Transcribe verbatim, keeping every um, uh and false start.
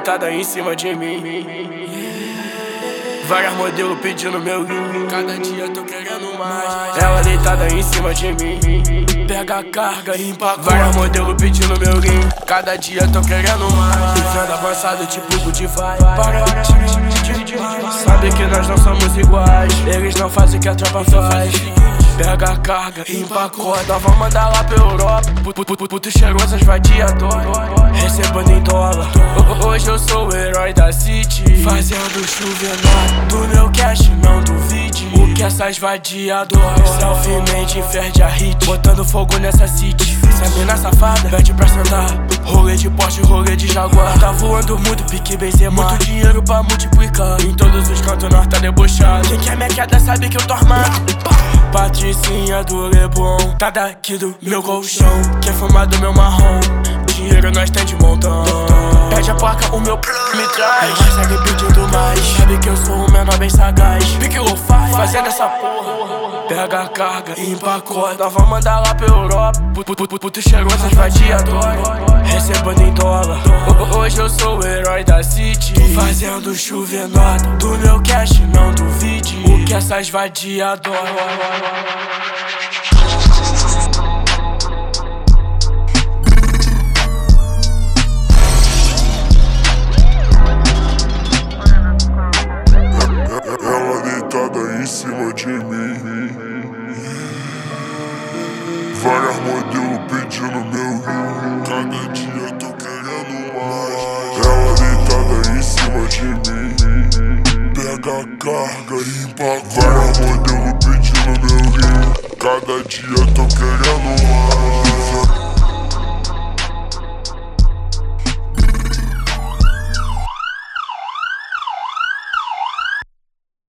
deitada em cima de mim. Várias modelos pedindo meu rim. Cada dia tô querendo mais. Ela deitada em cima de mim. Pega a carga e empacota. Várias modelos pedindo meu rim. Cada dia tô querendo mais. Vivendo avançado tipo Good Vibe. Para, sabe que nós não somos iguais. Eles não fazem o que a tropa faz. Pega a carga e empacota. Nós vamos mandar lá pra Europa. Puto, puto, puto cheirosas vadiador. Recebendo em dólar. Hoje eu sou o herói da city. Fazendo chuva do meu cash, não duvide. O que essas vadiadoras selfie-mente inferde a hit. Botando fogo nessa city. Essa mina safada pede pra sentar. Rolê de Porsche, rolê de Jaguar. Tá voando muito, pique Benzema. Muito dinheiro pra multiplicar. Em todos os cantos nós tá debochado. Quem quer minha queda sabe que eu tô armado. Patricinha do Leblon, tá daqui do meu colchão. Quer fumar do meu marrom, dinheiro nós tem de montão. Pede a placa, o meu me traz. Mas segue pedindo mais. Sabe que eu sou um menor bem sagaz. Pique lo faz, fazendo essa porra. Pega a carga e empacota. Nós vamos mandar lá pra Europa. Puto, puto, puto cheirosas vadiadoras. Recebendo em dólar. Hoje eu sou o herói da city. Fazendo chuvenota. Do meu cash, não duvide. O que essas vadiadoras. Ela deitada em cima de mim. Várias modelos pedindo meu rim. Cada dia tô querendo mais. Ela deitada em cima de mim. Pega a carga e empacota. Várias modelos pedindo meu rim. Cada dia tô querendo mais.